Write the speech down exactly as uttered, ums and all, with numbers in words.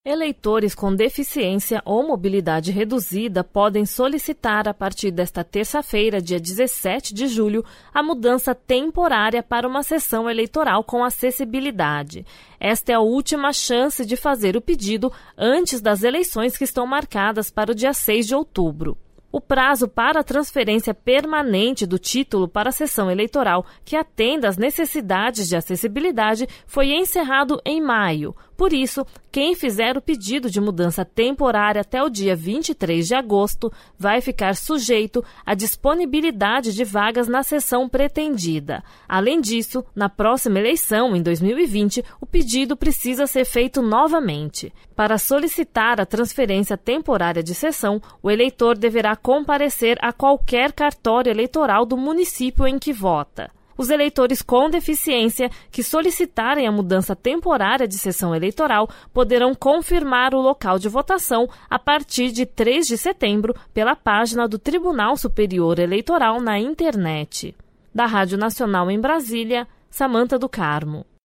Eleitores com deficiência ou mobilidade reduzida podem solicitar, a partir desta terça-feira, dia dezessete de julho, a mudança temporária para uma sessão eleitoral com acessibilidade. Esta é a última chance de fazer o pedido antes das eleições que estão marcadas para o dia seis de outubro. O prazo para a transferência permanente do título para a sessão eleitoral que atenda às necessidades de acessibilidade foi encerrado em maio. Por isso, quem fizer o pedido de mudança temporária até o dia vinte e três de agosto vai ficar sujeito à disponibilidade de vagas na sessão pretendida. Além disso, na próxima eleição, em dois mil e vinte, o pedido precisa ser feito novamente. Para solicitar a transferência temporária de sessão, o eleitor deverá comparecer a qualquer cartório eleitoral do município em que vota. Os eleitores com deficiência que solicitarem a mudança temporária de sessão eleitoral poderão confirmar o local de votação a partir de três de setembro pela página do Tribunal Superior Eleitoral na internet. Da Rádio Nacional em Brasília, Samanta do Carmo.